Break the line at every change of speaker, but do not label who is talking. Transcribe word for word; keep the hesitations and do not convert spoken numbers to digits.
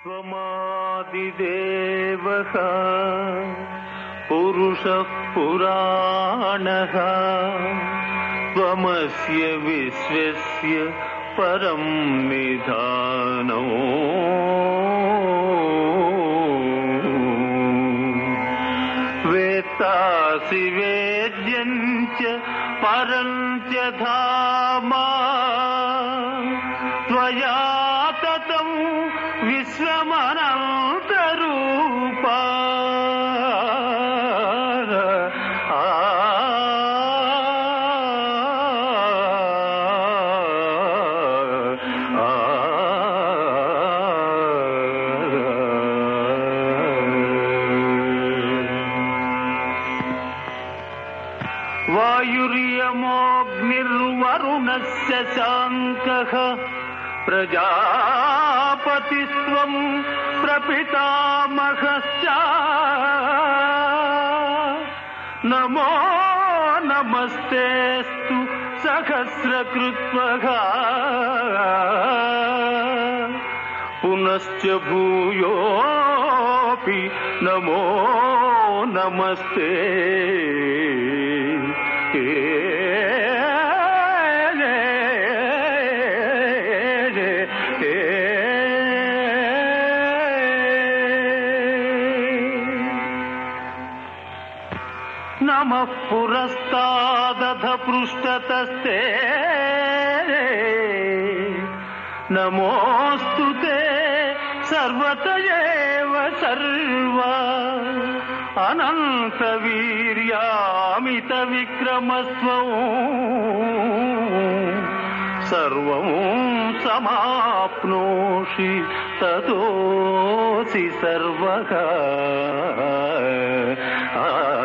त्वमादिदेवः पुरुषः पुराणः त्वमस्य विश्वस्य परं निधानो वेत्तासि वेद्यं च परं च धाम त्वया ततं विश्वमनन्तरूपा वायुर्यमोऽग्निर्वरुणस्य शाङ्कः प्रजापतिस्त्वं प्रपितामहश्च नमो नमस्तेस्तु सहस्रकृत्वः पुनश्च भूयोऽपि नमो नमस्ते नमः पुरस्तादथ पृष्ठतस्ते नमोऽस्तु ते सर्वत एव सर्वा अनन्तवीर्यामितविक्रमस्त्वं सर्वं समाप्नोषि ततोऽसि सर्वः।